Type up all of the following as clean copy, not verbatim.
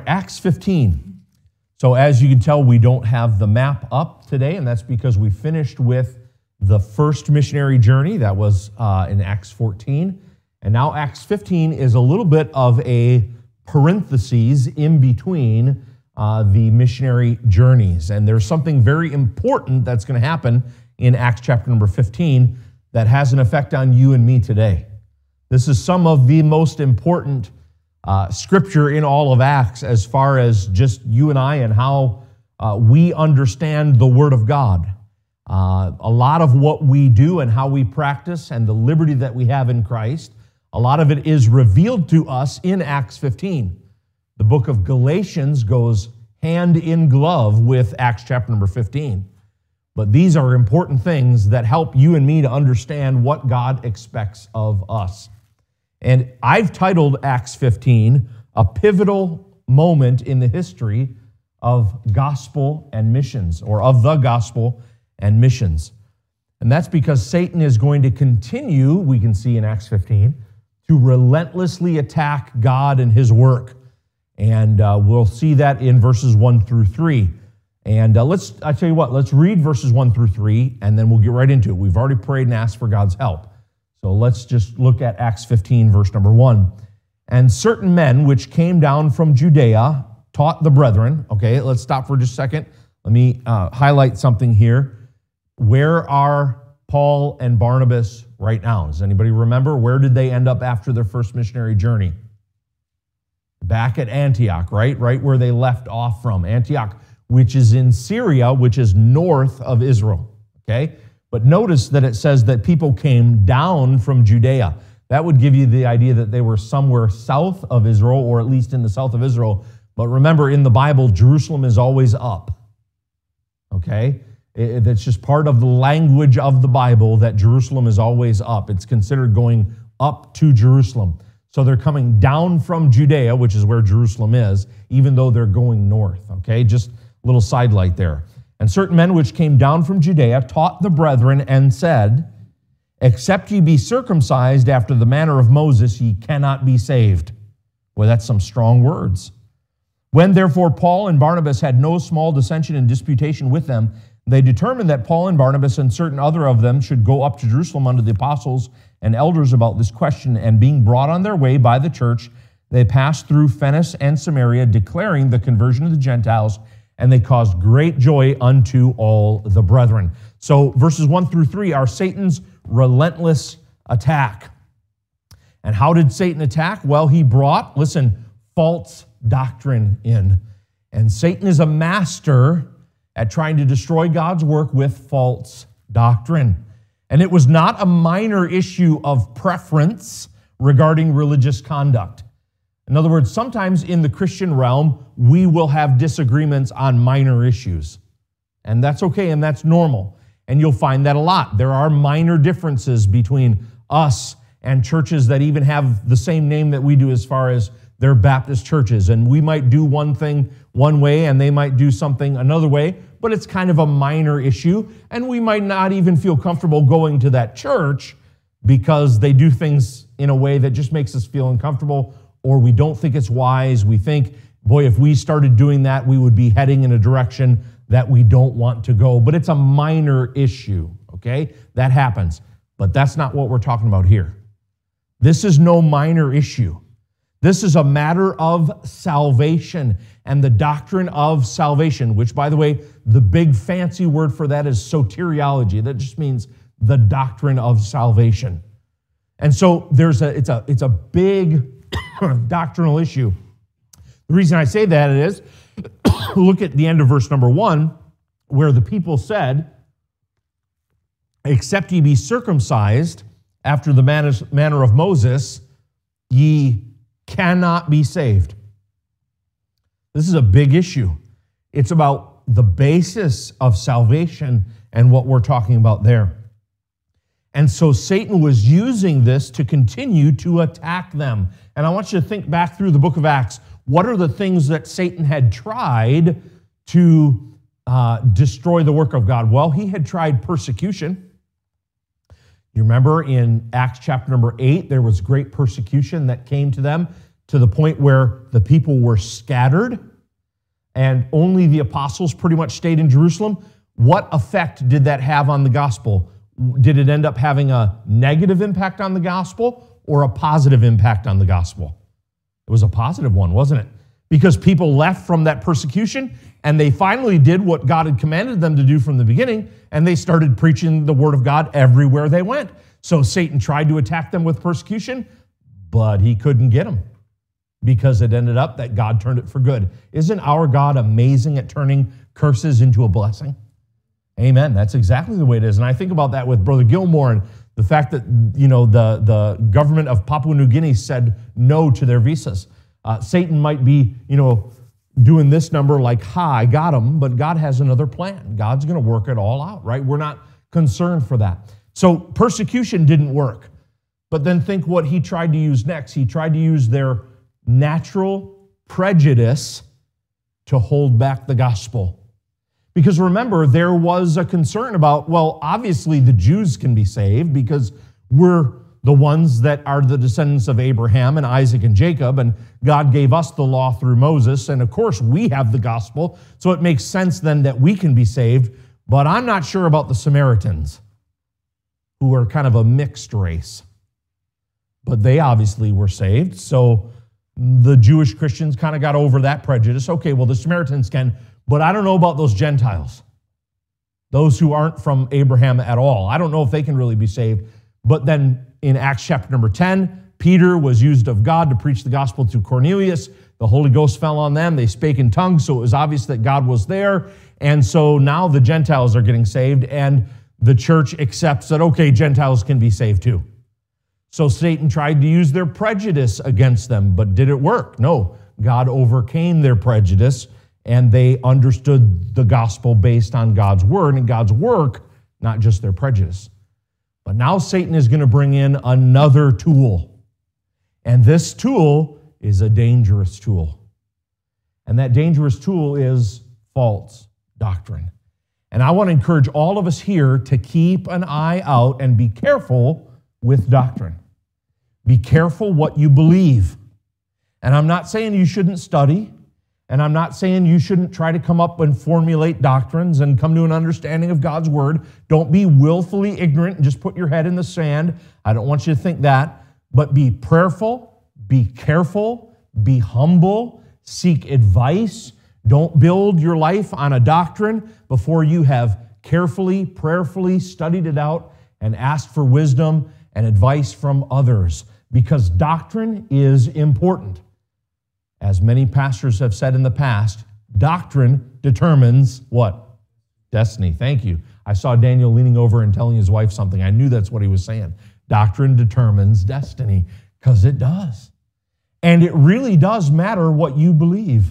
Acts 15. So as you can tell, we don't have the map up today, and that's because we finished with the first missionary journey. That was in Acts 14. And now Acts 15 is a little bit of a parentheses in between the missionary journeys. And there's something very important that's going to happen in Acts chapter number 15 that has an effect on you and me today. This is some of the most important scripture in all of Acts as far as just you and I and how we understand the Word of God. A lot of what we do and how we practice and the liberty that we have in Christ, a lot of it is revealed to us in Acts 15. The book of Galatians goes hand in glove with Acts chapter number 15. But these are important things that help you and me to understand what God expects of us. And I've titled Acts 15 a pivotal moment in the history of gospel and missions, or of the gospel and missions. And that's because Satan is going to continue, we can see in Acts 15, to relentlessly attack God and His work. And we'll see that in verses 1 through 3. And I tell you what, let's read verses 1 through 3, and then we'll get right into it. We've already prayed and asked for God's help. So let's just look at Acts 15, verse number 1. And certain men which came down from Judea taught the brethren. Okay, let's stop for just a second. Let me highlight something here. Where are Paul and Barnabas right now? Does anybody remember? Where did they end up after their first missionary journey? Back at Antioch, right? Right where they left off from. Antioch, which is in Syria, which is north of Israel. Okay? But notice that it says that people came down from Judea. That would give you the idea that they were somewhere south of Israel, or at least in the south of Israel. But remember, in the Bible, Jerusalem is always up. Okay? That's just part of the language of the Bible, that Jerusalem is always up. It's considered going up to Jerusalem. So they're coming down from Judea, which is where Jerusalem is, even though they're going north. Okay? Just a little sidelight there. And certain men which came down from Judea taught the brethren and said, except ye be circumcised after the manner of Moses, ye cannot be saved. Well, that's some strong words. When therefore Paul and Barnabas had no small dissension and disputation with them, they determined that Paul and Barnabas and certain other of them should go up to Jerusalem unto the apostles and elders about this question. And being brought on their way by the church, they passed through Phoenice and Samaria, declaring the conversion of the Gentiles, and they caused great joy unto all the brethren. So verses 1 through 3 are Satan's relentless attack. And how did Satan attack? Well, he brought, listen, false doctrine in. And Satan is a master at trying to destroy God's work with false doctrine. And it was not a minor issue of preference regarding religious conduct. In other words, sometimes in the Christian realm, we will have disagreements on minor issues. And that's okay, and that's normal. And you'll find that a lot. There are minor differences between us and churches that even have the same name that we do as far as they're Baptist churches. And we might do one thing one way, and they might do something another way, but it's kind of a minor issue. And we might not even feel comfortable going to that church because they do things in a way that just makes us feel uncomfortable, or we don't think it's wise. We think, boy, if we started doing that, we would be heading in a direction that we don't want to go. But it's a minor issue, okay? That happens. But that's not what we're talking about here. This is no minor issue. This is a matter of salvation and the doctrine of salvation, which, by the way, the big fancy word for that is soteriology. That just means the doctrine of salvation. And so it's a big doctrinal issue. The reason I say that is, look at the end of verse number 1, where the people said, except ye be circumcised after the manner of Moses, ye cannot be saved. This is a big issue. It's about the basis of salvation and what we're talking about there. And so Satan was using this to continue to attack them. And I want you to think back through the book of Acts. What are the things that Satan had tried to destroy the work of God? Well, he had tried persecution. You remember in Acts chapter number 8, there was great persecution that came to them to the point where the people were scattered and only the apostles pretty much stayed in Jerusalem, what effect did that have on the gospel? Did it end up having a negative impact on the gospel or a positive impact on the gospel? It was a positive one, wasn't it? Because people left from that persecution and they finally did what God had commanded them to do from the beginning, and they started preaching the word of God everywhere they went. So Satan tried to attack them with persecution, but he couldn't get them because it ended up that God turned it for good. Isn't our God amazing at turning curses into a blessing? Amen. That's exactly the way it is. And I think about that with Brother Gilmore and the fact that, the government of Papua New Guinea said no to their visas. Satan might be, doing this number like, I got him, but God has another plan. God's going to work it all out, right? We're not concerned for that. So persecution didn't work. But then think what he tried to use next. He tried to use their natural prejudice to hold back the gospel. Because remember, there was a concern about, well, obviously the Jews can be saved because we're the ones that are the descendants of Abraham and Isaac and Jacob, and God gave us the law through Moses, and of course we have the gospel, so it makes sense then that we can be saved, but I'm not sure about the Samaritans, who are kind of a mixed race. But they obviously were saved, so the Jewish Christians kind of got over that prejudice. Okay, well, the Samaritans can, but I don't know about those Gentiles, those who aren't from Abraham at all. I don't know if they can really be saved. But then in Acts chapter number 10, Peter was used of God to preach the gospel to Cornelius. The Holy Ghost fell on them. They spake in tongues, so it was obvious that God was there. And so now the Gentiles are getting saved, and the church accepts that, okay, Gentiles can be saved too. So Satan tried to use their prejudice against them, but did it work? No. God overcame their prejudice, and they understood the gospel based on God's word and God's work, not just their prejudice. But now Satan is going to bring in another tool. And this tool is a dangerous tool. And that dangerous tool is false doctrine. And I want to encourage all of us here to keep an eye out and be careful with doctrine. Be careful what you believe. And I'm not saying you shouldn't study. And I'm not saying you shouldn't try to come up and formulate doctrines and come to an understanding of God's word. Don't be willfully ignorant and just put your head in the sand. I don't want you to think that. But be prayerful, be careful, be humble, seek advice. Don't build your life on a doctrine before you have carefully, prayerfully studied it out and asked for wisdom and advice from others. Because doctrine is important. As many pastors have said in the past, doctrine determines what? Destiny. Thank you. I saw Daniel leaning over and telling his wife something. I knew that's what he was saying. Doctrine determines destiny, because it does. And it really does matter what you believe,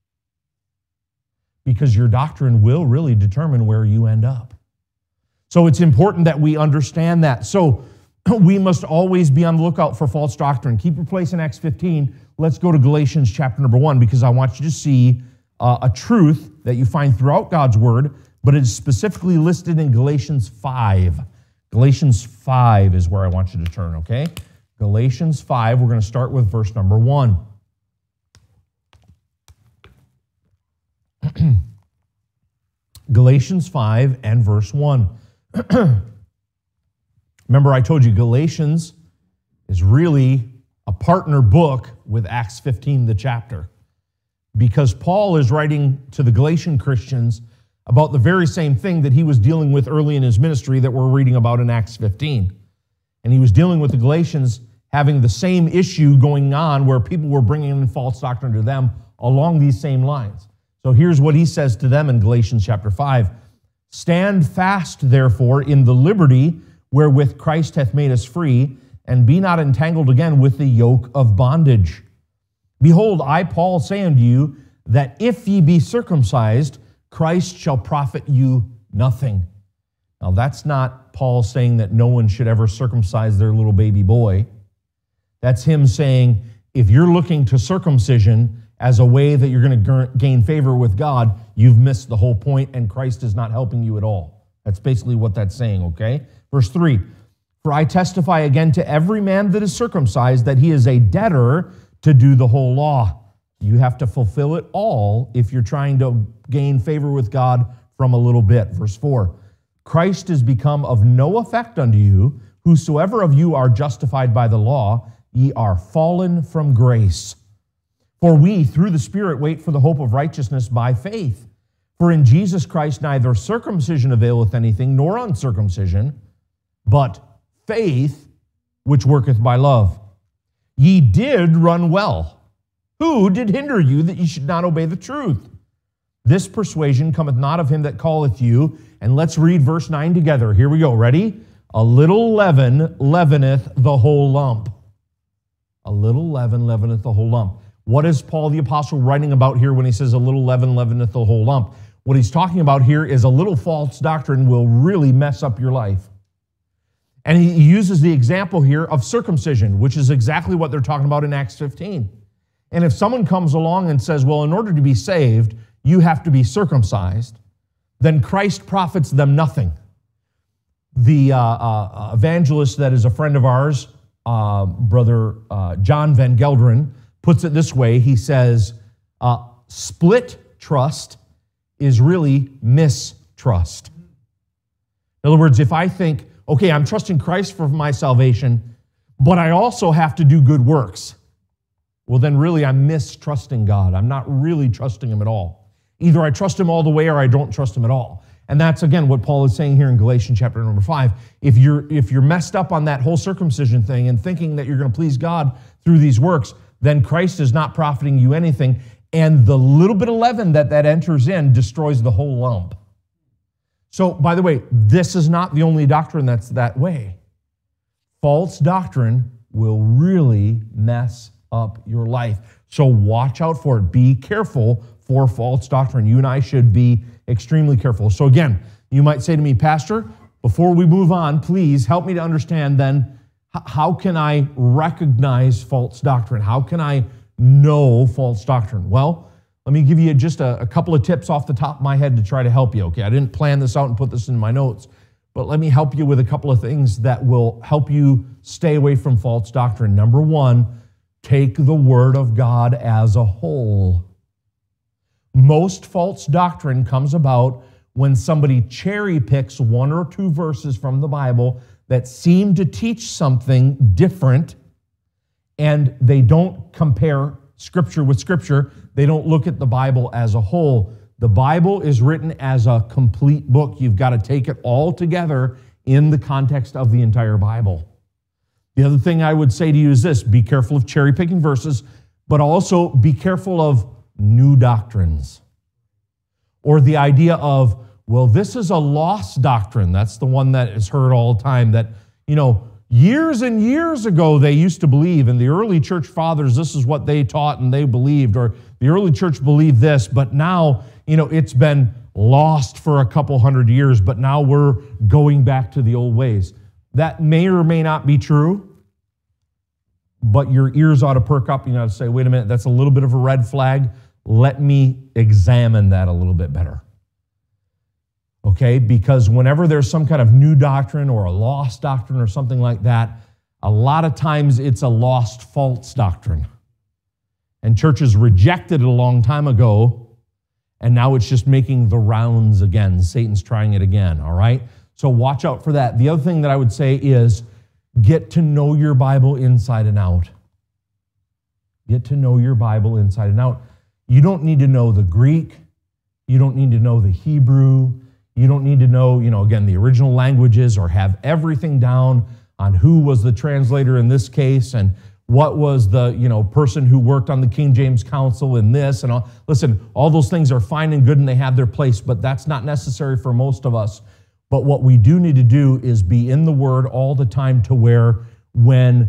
because your doctrine will really determine where you end up. So it's important that we understand that. So we must always be on the lookout for false doctrine. Keep your place in Acts 15. Let's go to Galatians chapter number 1, because I want you to see a truth that you find throughout God's word, but it is specifically listed in Galatians 5. Galatians 5 is where I want you to turn, okay? Galatians 5, we're going to start with verse number 1. Galatians 5 and verse 1. Remember, I told you Galatians is really a partner book with Acts 15, the chapter, because Paul is writing to the Galatian Christians about the very same thing that he was dealing with early in his ministry that we're reading about in Acts 15. And he was dealing with the Galatians having the same issue going on where people were bringing in false doctrine to them along these same lines. So here's what he says to them in Galatians chapter 5. Stand fast, therefore, in the liberty wherewith Christ hath made us free, and be not entangled again with the yoke of bondage. Behold, I, Paul, say unto you, that if ye be circumcised, Christ shall profit you nothing. Now, that's not Paul saying that no one should ever circumcise their little baby boy. That's him saying, if you're looking to circumcision as a way that you're going to gain favor with God, you've missed the whole point, and Christ is not helping you at all. That's basically what that's saying, okay? Verse 3, for I testify again to every man that is circumcised that he is a debtor to do the whole law. You have to fulfill it all if you're trying to gain favor with God from a little bit. Verse 4, Christ is become of no effect unto you, whosoever of you are justified by the law, ye are fallen from grace. For we, through the Spirit, wait for the hope of righteousness by faith. For in Jesus Christ neither circumcision availeth anything, nor uncircumcision, but faith which worketh by love. Ye did run well. Who did hinder you that ye should not obey the truth? This persuasion cometh not of him that calleth you. And let's read verse 9 together. Here we go. Ready? A little leaven leaveneth the whole lump. A little leaven leaveneth the whole lump. What is Paul the Apostle writing about here when he says a little leaven leaveneth the whole lump? What he's talking about here is a little false doctrine will really mess up your life. And he uses the example here of circumcision, which is exactly what they're talking about in Acts 15. And if someone comes along and says, well, in order to be saved, you have to be circumcised, then Christ profits them nothing. The evangelist that is a friend of ours, Brother John Van Gelderen, puts it this way. He says, split trust is really mistrust. In other words, if I think, okay, I'm trusting Christ for my salvation, but I also have to do good works, well, then really I'm mistrusting God. I'm not really trusting Him at all. Either I trust Him all the way or I don't trust Him at all. And that's, again, what Paul is saying here in Galatians chapter number 5. If you're messed up on that whole circumcision thing and thinking that you're going to please God through these works, then Christ is not profiting you anything. And the little bit of leaven that enters in destroys the whole lump. So, by the way, this is not the only doctrine that's that way. False doctrine will really mess up your life. So watch out for it. Be careful for false doctrine. You and I should be extremely careful. So again, you might say to me, Pastor, before we move on, please help me to understand then, how can I recognize false doctrine? How can I know false doctrine? Well, let me give you just a couple of tips off the top of my head to try to help you. Okay, I didn't plan this out and put this in my notes, but let me help you with a couple of things that will help you stay away from false doctrine. Number one, take the Word of God as a whole. Most false doctrine comes about when somebody cherry picks one or two verses from the Bible that seem to teach something different, and they don't compare Scripture with Scripture. They don't look at the Bible as a whole. The Bible is written as a complete book. You've got to take it all together in the context of the entire Bible. The other thing I would say to you is this: be careful of cherry picking verses, but also be careful of new doctrines. Or the idea of, well, this is a lost doctrine. That's the one that is heard all the time, that, years and years ago they used to believe, and the early church fathers, this is what they taught and they believed, or the early church believed this, but now, it's been lost for a couple hundred years, but now we're going back to the old ways. That may or may not be true, but your ears ought to perk up. You ought to say, wait a minute, that's a little bit of a red flag. Let me examine that a little bit better. Okay, because whenever there's some kind of new doctrine or a lost doctrine or something like that, a lot of times it's a lost false doctrine. And churches rejected it a long time ago, and now it's just making the rounds again. Satan's trying it again, all right? So watch out for that. The other thing that I would say is get to know your Bible inside and out. Get to know your Bible inside and out. You don't need to know the Greek. You don't need to know the Hebrew. You don't need to know, again, the original languages, or have everything down on who was the translator in this case and what was the, person who worked on the King James Council in this and all. Listen, all those things are fine and good and they have their place, but that's not necessary for most of us. But what we do need to do is be in the Word all the time, to where when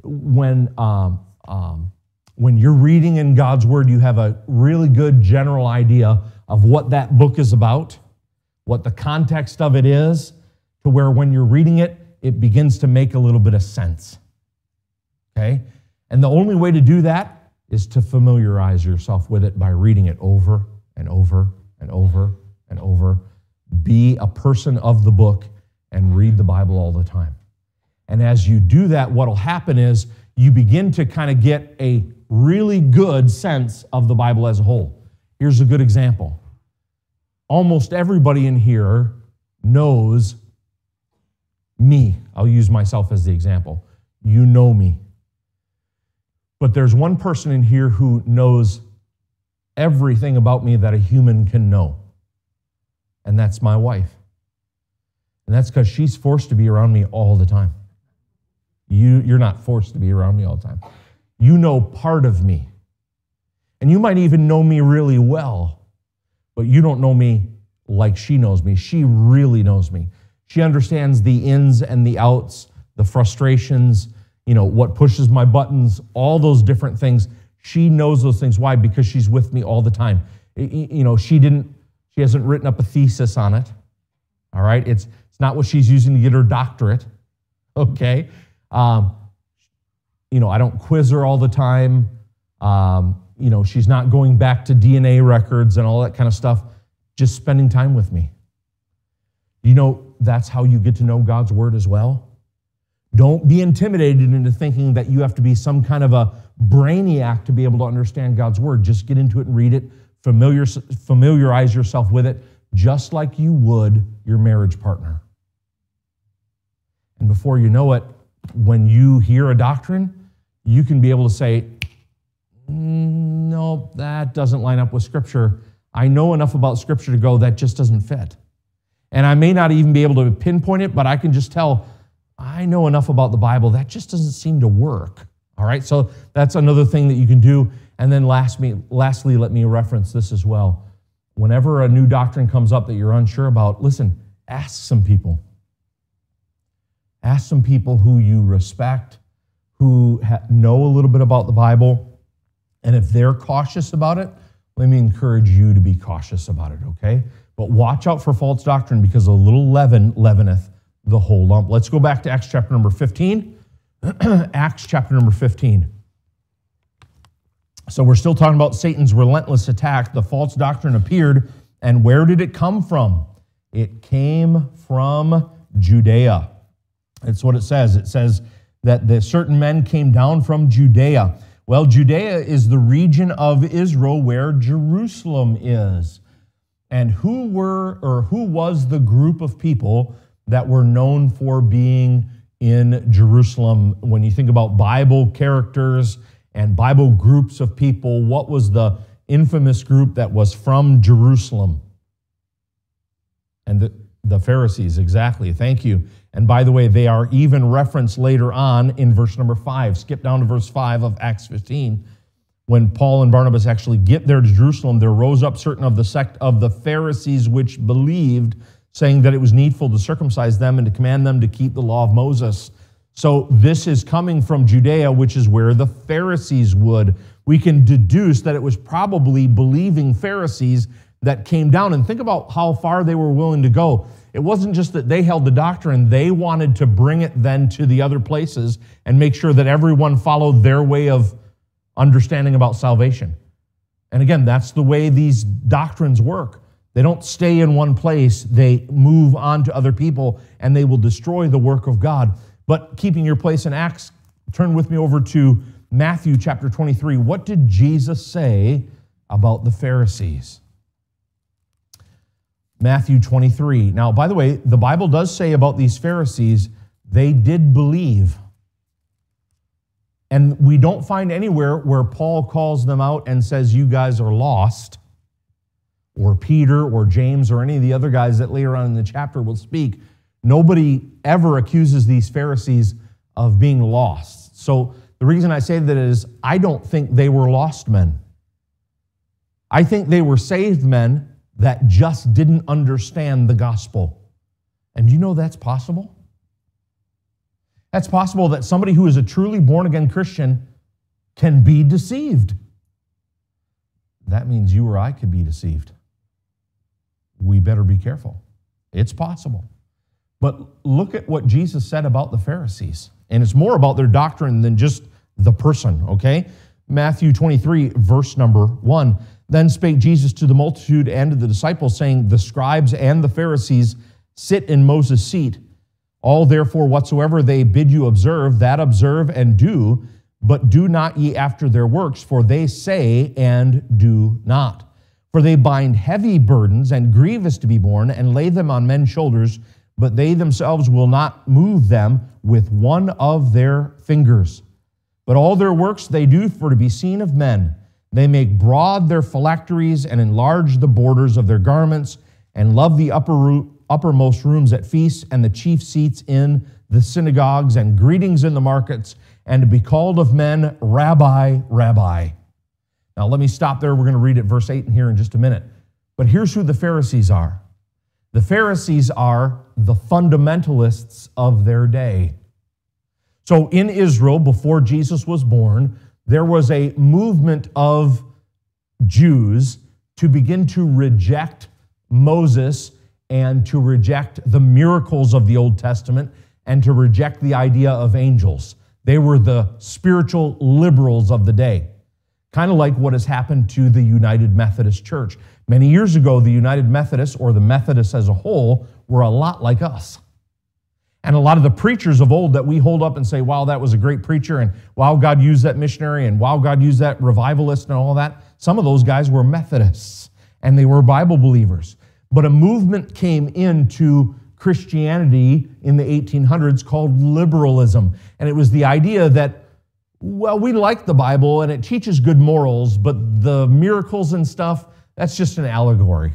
you're reading in God's Word, you have a really good general idea of what that book is about, what the context of it is, to where when you're reading it, it begins to make a little bit of sense. Okay? And the only way to do that is to familiarize yourself with it by reading it over and over and over and over. Be a person of the book and read the Bible all the time. And as you do that, what will happen is you begin to kind of get a really good sense of the Bible as a whole. Here's a good example. Almost everybody in here knows me. I'll use myself as the example. You know me. But there's one person in here who knows everything about me that a human can know. And that's my wife. And that's because she's forced to be around me all the time. You're not forced to be around me all the time. You know part of me. And you might even know me really well, but you don't know me like she knows me. She really knows me. She understands the ins and the outs, the frustrations, what pushes my buttons, all those different things. She knows those things. Why? Because she's with me all the time. She hasn't written up a thesis on it. All right? It's not what she's using to get her doctorate. Okay? I don't quiz her all the time. She's not going back to DNA records and all that kind of stuff. Just spending time with me. That's how you get to know God's Word as well. Don't be intimidated into thinking that you have to be some kind of a brainiac to be able to understand God's Word. Just get into it and read it. Familiarize yourself with it, just like you would your marriage partner. And before you know it, when you hear a doctrine, you can be able to say, no, that doesn't line up with Scripture. I know enough about Scripture to go, that just doesn't fit. And I may not even be able to pinpoint it, but I can just tell, I know enough about the Bible, that just doesn't seem to work. All right, so that's another thing that you can do. And then lastly, let me reference this as well. Whenever a new doctrine comes up that you're unsure about, listen, ask some people. Ask some people who you respect, who know a little bit about the Bible. And if they're cautious about it, let me encourage you to be cautious about it, okay? But watch out for false doctrine, because a little leaven leaveneth the whole lump. Let's go back to Acts chapter number 15. Acts chapter number 15. So we're still talking about Satan's relentless attack. The false doctrine appeared, and where did it come from? It came from Judea. It's what it says. It says that the certain men came down from Judea. Well, Judea is the region of Israel where Jerusalem is. And who was the group of people that were known for being in Jerusalem? When you think about Bible characters and Bible groups of people, what was the infamous group that was from Jerusalem? And the Pharisees, exactly. Thank you. And by the way, they are even referenced later on in verse number 5. Skip down to verse 5 of Acts 15. When Paul and Barnabas actually get there to Jerusalem, there rose up certain of the sect of the Pharisees which believed, saying that it was needful to circumcise them and to command them to keep the law of Moses. So this is coming from Judea, which is where the Pharisees would. We can deduce that it was probably believing Pharisees that came down. And think about how far they were willing to go. It wasn't just that they held the doctrine, they wanted to bring it then to the other places and make sure that everyone followed their way of understanding about salvation. And again, that's the way these doctrines work. They don't stay in one place, they move on to other people, and they will destroy the work of God. But keeping your place in Acts, turn with me over to Matthew chapter 23. What did Jesus say about the Pharisees? Matthew 23. Now, by the way, the Bible does say about these Pharisees, they did believe. And we don't find anywhere where Paul calls them out and says, you guys are lost, or Peter or James or any of the other guys that later on in the chapter will speak. Nobody ever accuses these Pharisees of being lost. So the reason I say that is I don't think they were lost men. I think they were saved men that just didn't understand the gospel. And you know that's possible? That's possible that somebody who is a truly born-again Christian can be deceived. That means you or I could be deceived. We better be careful. It's possible. But look at what Jesus said about the Pharisees. And it's more about their doctrine than just the person, okay? Matthew 23, verse number 1. Then spake Jesus to the multitude and to the disciples, saying, the scribes and the Pharisees sit in Moses' seat. All therefore whatsoever they bid you observe, that observe and do, but do not ye after their works, for they say and do not. For they bind heavy burdens and grievous to be borne, and lay them on men's shoulders, but they themselves will not move them with one of their fingers. But all their works they do for to be seen of men. They make broad their phylacteries and enlarge the borders of their garments, and love the uppermost rooms at feasts and the chief seats in the synagogues and greetings in the markets, and to be called of men, Rabbi, Rabbi. Now let me stop there. We're going to read it, verse 8 in here in just a minute. But here's who the Pharisees are. The Pharisees are the fundamentalists of their day. So in Israel, before Jesus was born, there was a movement of Jews to begin to reject Moses and to reject the miracles of the Old Testament and to reject the idea of angels. They were the spiritual liberals of the day. Kind of like what has happened to the United Methodist Church. Many years ago, the United Methodists, or the Methodists as a whole, were a lot like us. And a lot of the preachers of old that we hold up and say, wow, that was a great preacher, and wow, God used that missionary, and wow, God used that revivalist and all that, some of those guys were Methodists, and they were Bible believers. But a movement came into Christianity in the 1800s called liberalism. And it was the idea that, well, we like the Bible and it teaches good morals, but the miracles and stuff, that's just an allegory.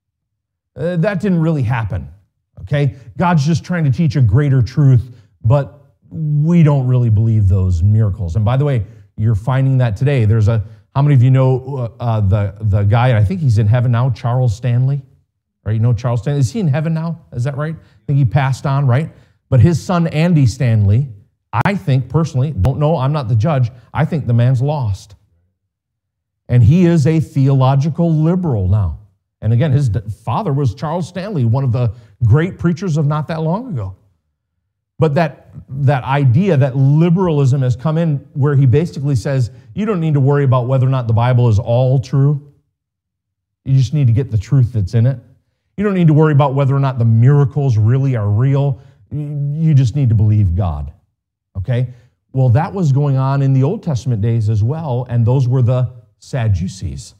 That didn't really happen, okay? God's just trying to teach a greater truth, but we don't really believe those miracles. And by the way, you're finding that today. How many of you know the guy, I think he's in heaven now, Charles Stanley? Right? You know Charles Stanley? Is he in heaven now? Is that right? I think he passed on, right? But his son, Andy Stanley, I think personally, don't know, I'm not the judge, I think the man's lost. And he is a theological liberal now. And again, his father was Charles Stanley, one of the great preachers of not that long ago. But that idea, that liberalism has come in where he basically says, you don't need to worry about whether or not the Bible is all true. You just need to get the truth that's in it. You don't need to worry about whether or not the miracles really are real. You just need to believe God. Okay? Well, that was going on in the Old Testament days as well, and those were the Sadducees.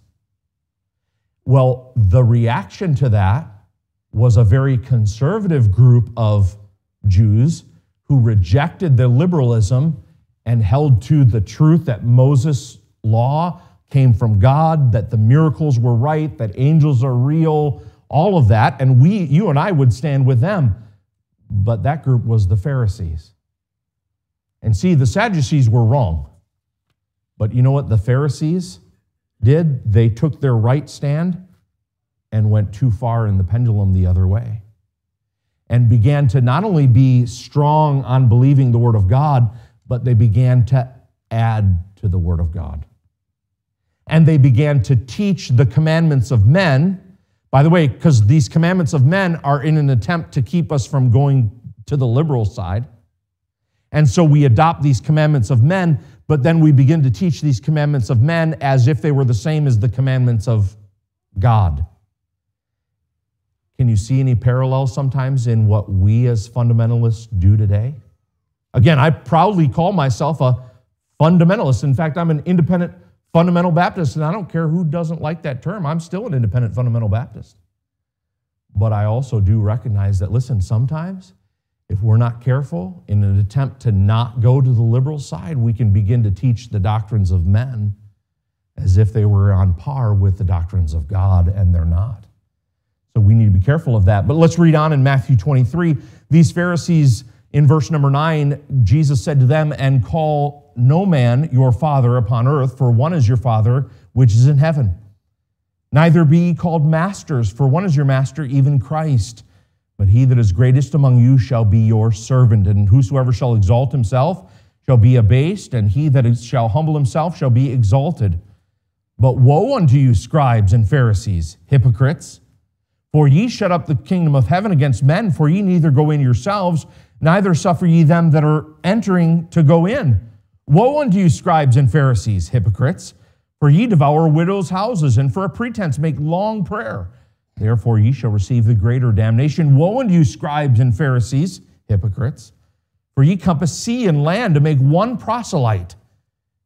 Well, the reaction to that was a very conservative group of Jews who rejected their liberalism and held to the truth that Moses' law came from God, that the miracles were right, that angels are real, all of that, and you and I would stand with them. But that group was the Pharisees. And see, the Sadducees were wrong. But you know what the Pharisees did? They took their right stand and went too far in the pendulum the other way. And began to not only be strong on believing the Word of God, but they began to add to the Word of God. And they began to teach the commandments of men. By the way, because these commandments of men are in an attempt to keep us from going to the liberal side. And so we adopt these commandments of men, but then we begin to teach these commandments of men as if they were the same as the commandments of God. Can you see any parallels sometimes in what we as fundamentalists do today? Again, I proudly call myself a fundamentalist. In fact, I'm an independent fundamental Baptist, and I don't care who doesn't like that term. I'm still an independent fundamental Baptist. But I also do recognize that, listen, sometimes if we're not careful, in an attempt to not go to the liberal side, we can begin to teach the doctrines of men as if they were on par with the doctrines of God, and they're not. So we need to be careful of that. But let's read on in Matthew 23. These Pharisees, in verse number 9, Jesus said to them, "And call no man your father upon earth, for one is your Father which is in heaven. Neither be ye called masters, for one is your master, even Christ. But he that is greatest among you shall be your servant. And whosoever shall exalt himself shall be abased, and he that shall humble himself shall be exalted. But woe unto you, scribes and Pharisees, hypocrites! For ye shut up the kingdom of heaven against men, for ye neither go in yourselves, neither suffer ye them that are entering to go in. Woe unto you, scribes and Pharisees, hypocrites! For ye devour widows' houses, and for a pretense make long prayer. Therefore ye shall receive the greater damnation. Woe unto you, scribes and Pharisees, hypocrites! For ye compass sea and land to make one proselyte.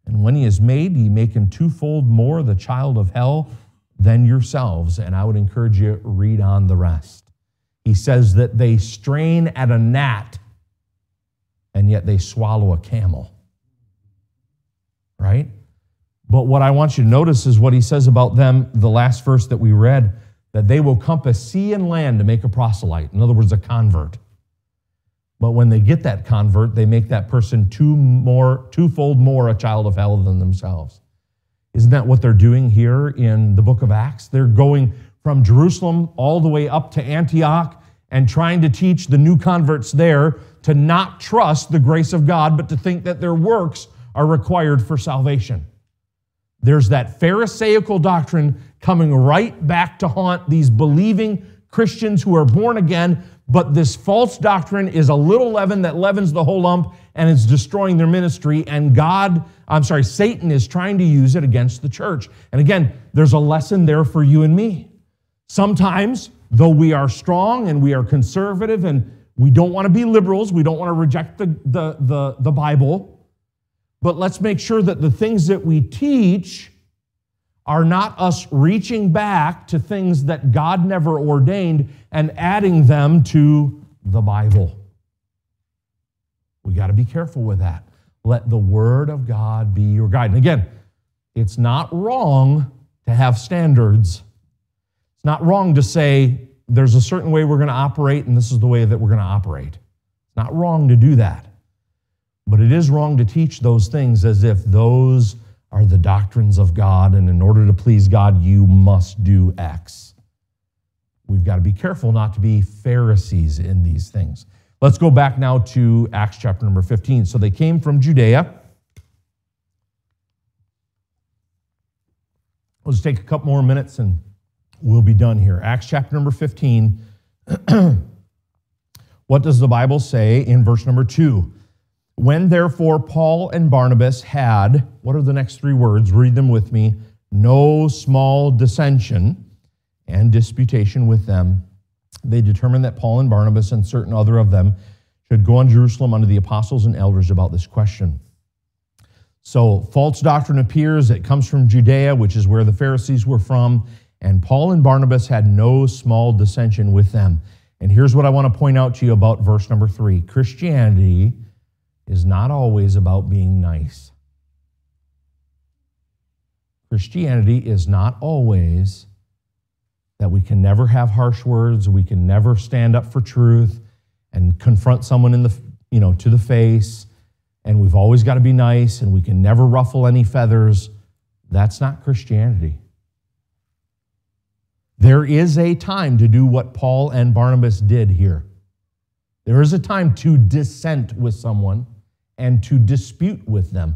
And when he is made, ye make him twofold more the child of hell than yourselves. And I would encourage you, read on the rest. He says that they strain at a gnat, and yet they swallow a camel. Right? But what I want you to notice is what he says about them, the last verse that we read, that they will compass sea and land to make a proselyte. In other words, a convert. But when they get that convert, they make that person twofold more a child of hell than themselves. Isn't that what they're doing here in the book of Acts? They're going from Jerusalem all the way up to Antioch and trying to teach the new converts there to not trust the grace of God, but to think that their works are required for salvation. There's that Pharisaical doctrine coming right back to haunt these believing Christians who are born again, but this false doctrine is a little leaven that leavens the whole lump and is destroying their ministry, and Satan is trying to use it against the church. And again, there's a lesson there for you and me. Sometimes, though we are strong and we are conservative and we don't want to be liberals, we don't want to reject the Bible, but let's make sure that the things that we teach are not us reaching back to things that God never ordained and adding them to the Bible. We got to be careful with that. Let the Word of God be your guide. And again, it's not wrong to have standards. It's not wrong to say there's a certain way we're going to operate and this is the way that we're going to operate. It's not wrong to do that. But it is wrong to teach those things as if those are the doctrines of God, and in order to please God, you must do X. We've got to be careful not to be Pharisees in these things. Let's go back now to Acts chapter number 15. So they came from Judea. We'll just take a couple more minutes and we'll be done here. Acts chapter number 15. What does the Bible say in verse number 2? When therefore Paul and Barnabas had, what are the next three words? Read them with me. No small dissension and disputation with them, they determined that Paul and Barnabas and certain other of them should go on Jerusalem unto the apostles and elders about this question. So false doctrine appears. It comes from Judea, which is where the Pharisees were from, and Paul and Barnabas had no small dissension with them. And here's what I want to point out to you about verse number 3. Christianity is not always about being nice. Christianity is not always that we can never have harsh words, we can never stand up for truth and confront someone in the, to the face, and we've always got to be nice and we can never ruffle any feathers. That's not Christianity. There is a time to do what Paul and Barnabas did here. There is a time to dissent with someone and to dispute with them.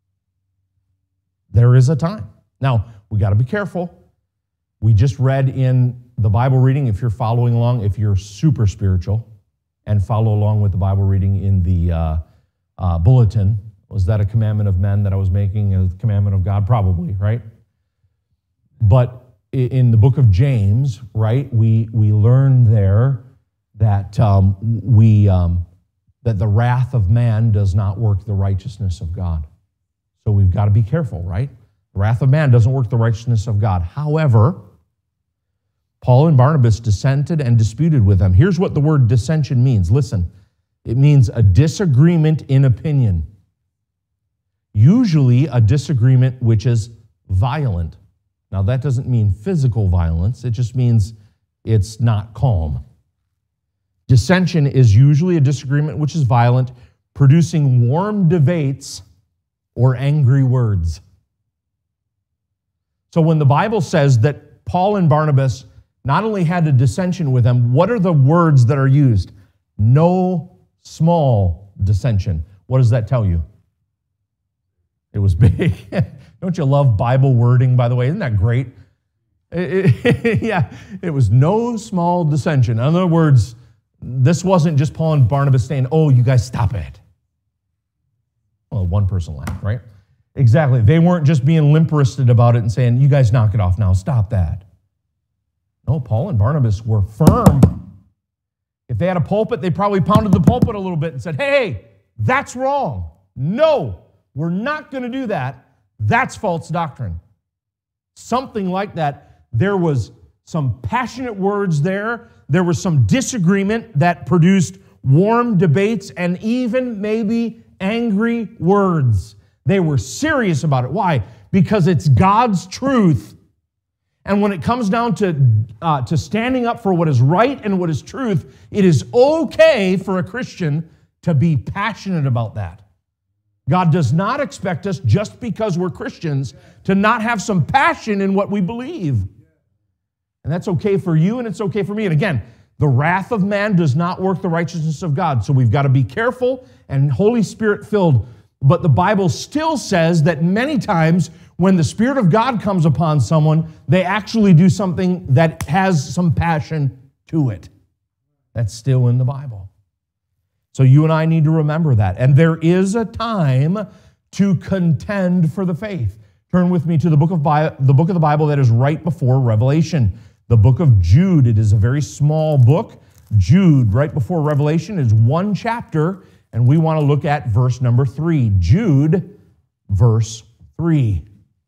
There is a time. Now, we got to be careful. We just read in the Bible reading, if you're following along, if you're super spiritual and follow along with the Bible reading in the bulletin, was that a commandment of men that I was making, a commandment of God? Probably, right? But in the book of James, right, we learn there that that the wrath of man does not work the righteousness of God. So we've got to be careful, right? The wrath of man doesn't work the righteousness of God. However, Paul and Barnabas dissented and disputed with them. Here's what the word dissension means. Listen, it means a disagreement in opinion. Usually a disagreement which is violent. Now that doesn't mean physical violence. It just means it's not calm. Dissension is usually a disagreement which is violent, producing warm debates or angry words. So when the Bible says that Paul and Barnabas not only had a dissension with them, what are the words that are used? No small dissension. What does that tell you? It was big. Don't you love Bible wording, by the way? Isn't that great? Yeah, it was no small dissension. In other words, this wasn't just Paul and Barnabas saying, oh, you guys stop it. Well, one person laughed, right? Exactly. They weren't just being limp-wristed about it and saying, you guys knock it off now, stop that. No, Paul and Barnabas were firm. If they had a pulpit, they probably pounded the pulpit a little bit and said, hey, that's wrong. No, we're not going to do that, that's false doctrine. Something like that. There was some passionate words there. There was some disagreement that produced warm debates and even maybe angry words. They were serious about it. Why? Because it's God's truth. And when it comes down to standing up for what is right and what is truth, it is okay for a Christian to be passionate about that. God does not expect us, just because we're Christians, to not have some passion in what we believe. And that's okay for you, and it's okay for me. And again, the wrath of man does not work the righteousness of God. So we've got to be careful and Holy Spirit filled. But the Bible still says that many times when the Spirit of God comes upon someone, they actually do something that has some passion to it. That's still in the Bible. So you and I need to remember that. And there is a time to contend for the faith. Turn with me to the book of the Bible that is right before Revelation. The book of Jude. It is a very small book. Jude, right before Revelation, is one chapter, and we want to look at verse number 3. Jude, verse 3.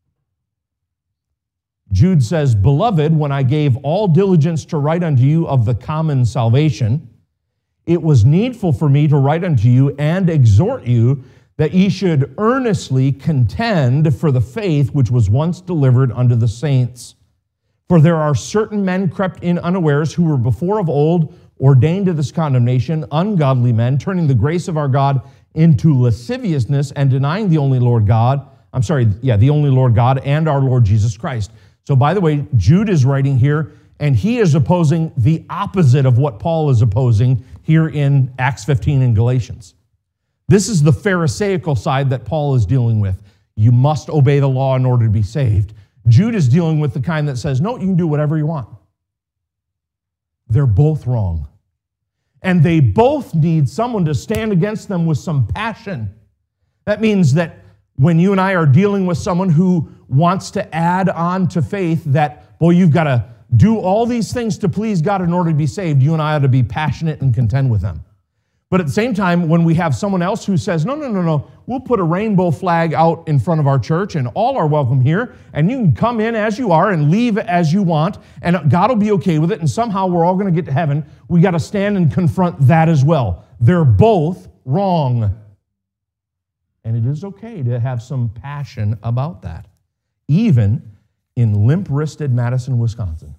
Jude says, "Beloved, when I gave all diligence to write unto you of the common salvation, it was needful for me to write unto you and exhort you that ye should earnestly contend for the faith which was once delivered unto the saints. For there are certain men crept in unawares, who were before of old ordained to this condemnation, ungodly men, turning the grace of our God into lasciviousness and denying the only Lord God." The only Lord God and our Lord Jesus Christ. So by the way, Jude is writing here, and he is opposing the opposite of what Paul is opposing here in Acts 15 and Galatians. This is the Pharisaical side that Paul is dealing with. You must obey the law in order to be saved. Jude is dealing with the kind that says, no, you can do whatever you want. They're both wrong. And they both need someone to stand against them with some passion. That means that when you and I are dealing with someone who wants to add on to faith that, boy, you've got to do all these things to please God in order to be saved, you and I ought to be passionate and contend with them. But at the same time, when we have someone else who says, no, we'll put a rainbow flag out in front of our church and all are welcome here, and you can come in as you are and leave as you want, and God will be okay with it, and somehow we're all going to get to heaven, we got to stand and confront that as well. They're both wrong. And it is okay to have some passion about that, even in limp-wristed Madison, Wisconsin.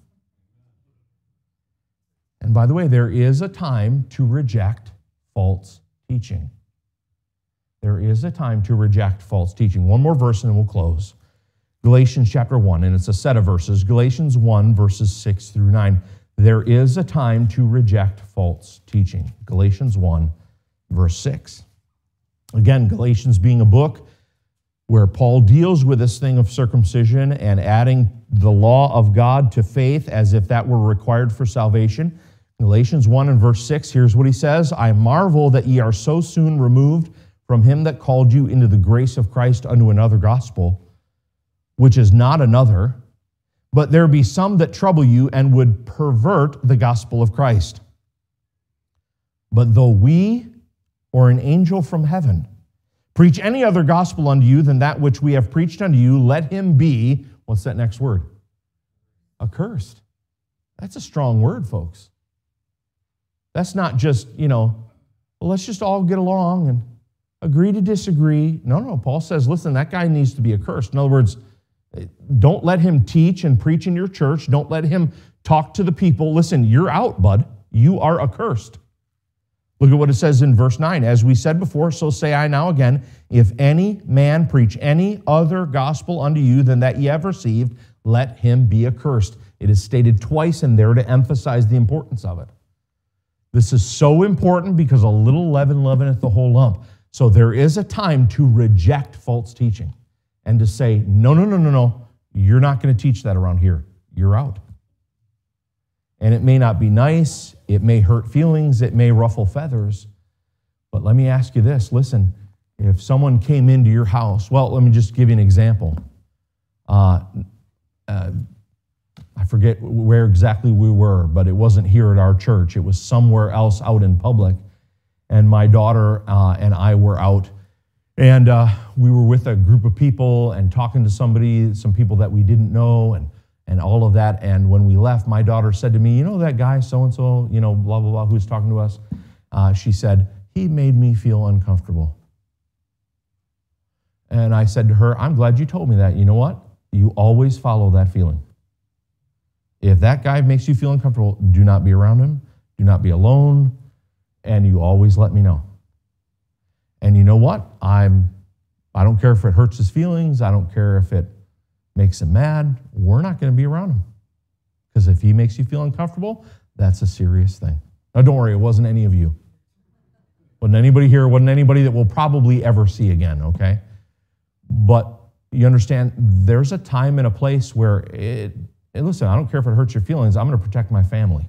And by the way, there is a time to reject false teaching. There is a time to reject false teaching. One more verse and then we'll close. Galatians chapter 1, and it's a set of verses. Galatians 1, verses 6 through 9. There is a time to reject false teaching. Galatians 1, verse 6. Again, Galatians being a book where Paul deals with this thing of circumcision and adding the law of God to faith as if that were required for salvation. Galatians 1 and verse 6, here's what he says: "I marvel that ye are so soon removed from him that called you into the grace of Christ unto another gospel, which is not another, but there be some that trouble you and would pervert the gospel of Christ. But though we or an angel from heaven preach any other gospel unto you than that which we have preached unto you, let him be," what's that next word? Accursed. That's a strong word, folks. That's not just, well, let's just all get along and agree to disagree. No, Paul says, listen, that guy needs to be accursed. In other words, don't let him teach and preach in your church. Don't let him talk to the people. Listen, you're out, bud. You are accursed. Look at what it says in verse 9. "As we said before, so say I now again, if any man preach any other gospel unto you than that ye have received, let him be accursed." It is stated twice in there to emphasize the importance of it. This is so important because a little leaven leaveneth the whole lump. So there is a time to reject false teaching and to say, no, you're not going to teach that around here. You're out. And it may not be nice, it may hurt feelings, it may ruffle feathers, but let me ask you this. Listen, if someone came into your house, well, let me just give you an example. I forget where exactly we were, but it wasn't here at our church. It was somewhere else out in public, and my daughter and I were out And we were with a group of people and talking to some people that we didn't know and all of that. And when we left, my daughter said to me, you know that guy so-and-so, blah, blah, blah, who was talking to us? She said, he made me feel uncomfortable. And I said to her, I'm glad you told me that. You know what? You always follow that feeling. If that guy makes you feel uncomfortable, do not be around him. Do not be alone. And you always let me know. And you know what? I don't care if it hurts his feelings. I don't care if it makes him mad. We're not going to be around him. Because if he makes you feel uncomfortable, that's a serious thing. Now, don't worry, it wasn't any of you. Wasn't anybody here, wasn't anybody that we'll probably ever see again, okay? But you understand, there's a time and a place where listen, I don't care if it hurts your feelings, I'm going to protect my family,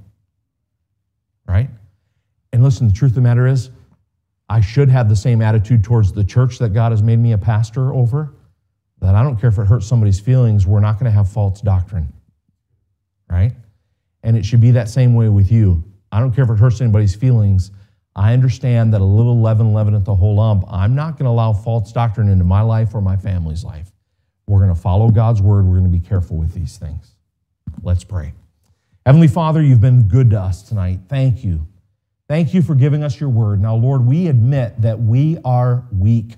right? And listen, the truth of the matter is, I should have the same attitude towards the church that God has made me a pastor over, that I don't care if it hurts somebody's feelings, we're not going to have false doctrine, right? And it should be that same way with you. I don't care if it hurts anybody's feelings. I understand that a little leaven leaveneth the whole lump. I'm not going to allow false doctrine into my life or my family's life. We're going to follow God's word. We're going to be careful with these things. Let's pray. Heavenly Father, you've been good to us tonight. Thank you. Thank you for giving us your word. Now, Lord, we admit that we are weak.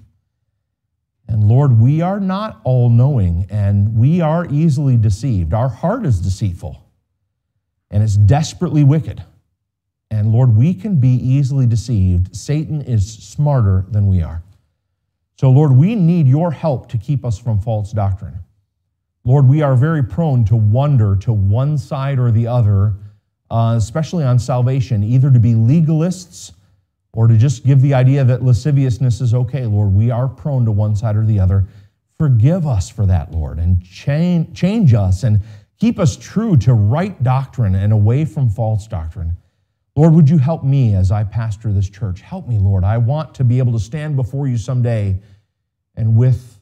And Lord, we are not all-knowing, and we are easily deceived. Our heart is deceitful, and it's desperately wicked. And Lord, we can be easily deceived. Satan is smarter than we are. So Lord, we need your help to keep us from false doctrine. Lord, we are very prone to wander to one side or the other, especially on salvation, either to be legalists or to just give the idea that lasciviousness is okay. Lord, we are prone to one side or the other. Forgive us for that, Lord, and change us and keep us true to right doctrine and away from false doctrine. Lord, would you help me as I pastor this church? Help me, Lord. I want to be able to stand before you someday and with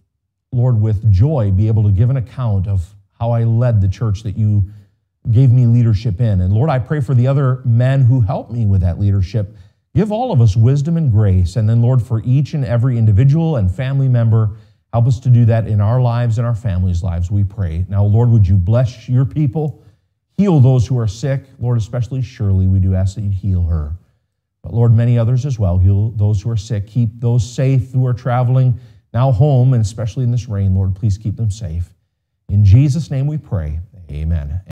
joy, be able to give an account of how I led the church that you gave me leadership in. And Lord, I pray for the other men who helped me with that leadership. Give all of us wisdom and grace. And then, Lord, for each and every individual and family member, help us to do that in our lives and our families' lives, we pray. Now, Lord, would you bless your people? Heal those who are sick. Lord, especially Shirley, we do ask that you'd heal her. But Lord, many others as well. Heal those who are sick. Keep those safe who are traveling now home, and especially in this rain. Lord, please keep them safe. In Jesus' name we pray. Amen.